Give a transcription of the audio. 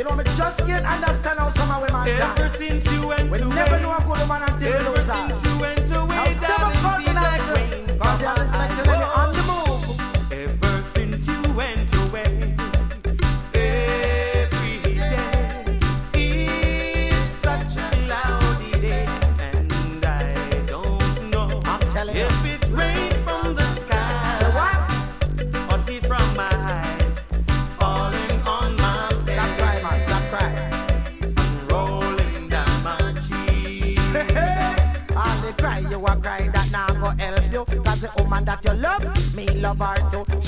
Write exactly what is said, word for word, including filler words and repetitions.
You know, me just can't understand how some of women die. Ever since you went we away, we never know a good woman until we lose her. Ever since you went away, now step up for the night, because you're respecting me on the move. Ever since you went away, every day is such a cloudy day, and I don't know I'm telling you. if it's rain from the sky. So what? Or tears from my eyes falling on my face. Stop crying, man. Stop crying. Rolling down my cheek. All the cry you a cry that now go help you. Cause the woman that you love, me love her too.